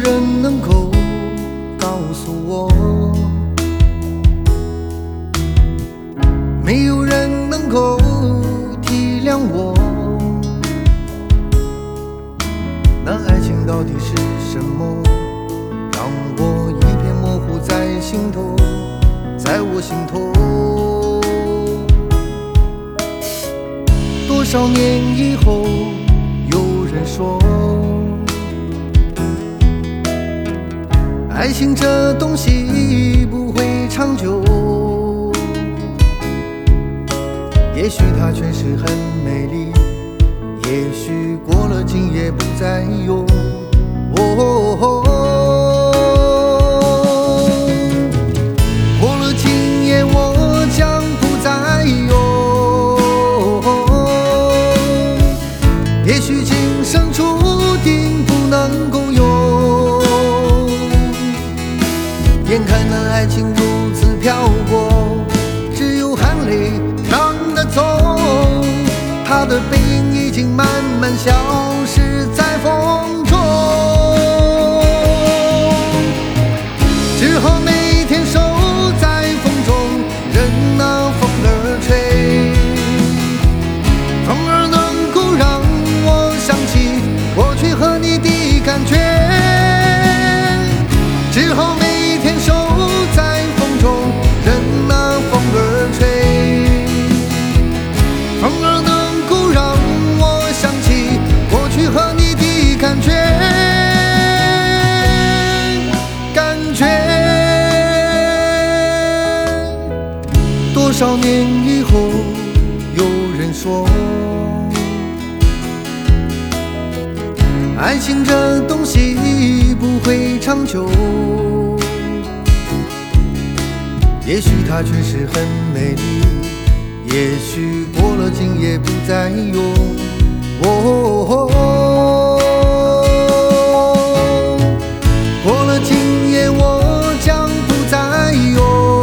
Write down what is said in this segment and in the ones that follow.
人能够告诉我，没有人能够体谅我。那爱情到底是什么，让我一片模糊在心头，在我心头。多少年以后，有人说，爱情这东西不会长久，也许它确实很美丽，也许过了今夜不再有。过了今夜我将不再有，也许今生注定不能够有。眼看那爱情如此飘过，只有含泪让它走，它的背影已经慢慢消失在风中。只好每天守在风中，任那风儿吹，风儿能够让我想起过去和你的感觉。只好每天守在风中，任那风儿吹，风儿能够让我想起过去和你的感觉。多少年以后，有人说，爱情这东西不会长久，也许它确实很美丽，也许过了今夜不再有。过了今夜我将不再有，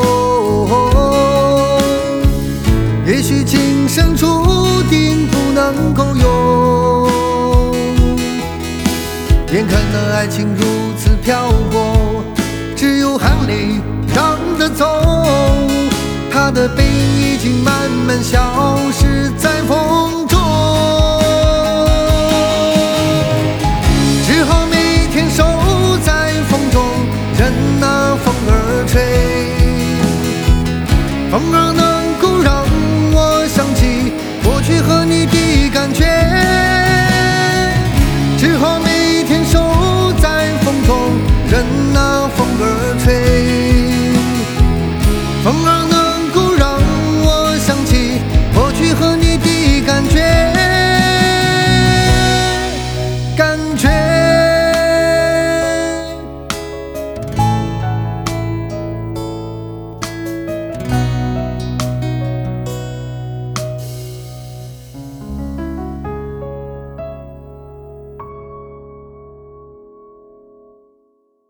也许今生注定不能够有。眼看那爱情如此飘过，只有含泪让它走，它的背影已经慢慢消失在风中。